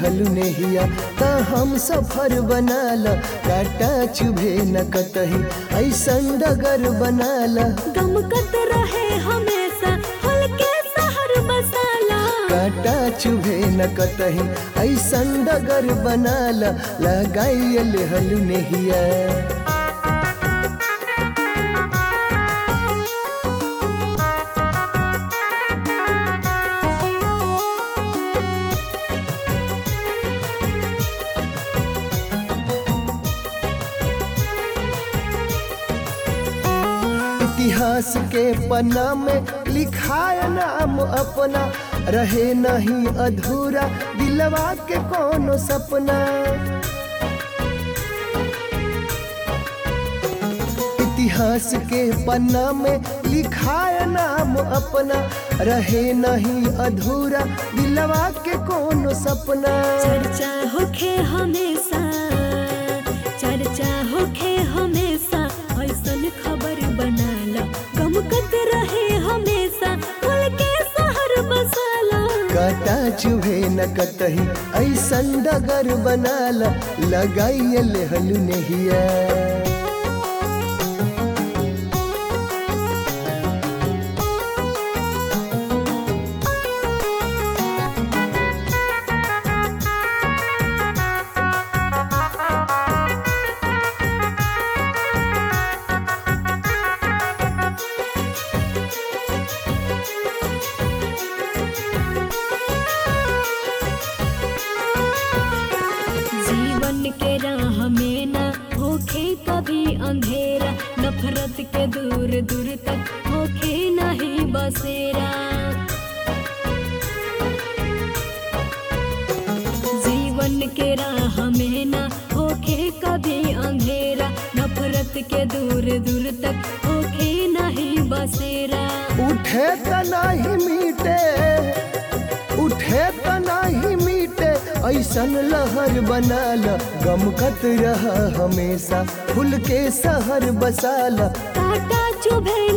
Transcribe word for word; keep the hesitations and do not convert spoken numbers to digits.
लेहलु नेहिया त हम सफर बनाल काटा चुभे न कतही ऐसन डगर बनाल गमकत रहे हमेशा हल्के शहर बसाला काटा चुभे न कतही ऐसन डगर बनाल लगाई लेहलु नेहिया इतिहास के पन्ना में लिखाया नाम अपना रहे नहीं अधूरा दिलवा के कोनो सपना इतिहास के पन्ना में लिखाया नाम अपना रहे नहीं अधूरा दिलवा के कोनो सपना चर्चा होखे हमेशा चर्चा होखे हमेशा ऐसन खबर बनाला गमकत रहे हमेशा हल्के शहर बसाला काटा चुभे न कतही ऐसन डगर बनाल लगाई लेहलु नेहिया जीवन के राह में न होखे कभी अंधेरा नफरत के दूर दूर तक होखे नहीं बसेरा जीवन के राह में न होखे कभी अंधेरा नफरत के दूर दूर तक होखे नहीं बसेरा उठे त नहीं मीटे उठे त नहीं मीटे ऐसन लहर बनाल गमकत रह हमेशा फूल के शहर बसाल काटा चुभे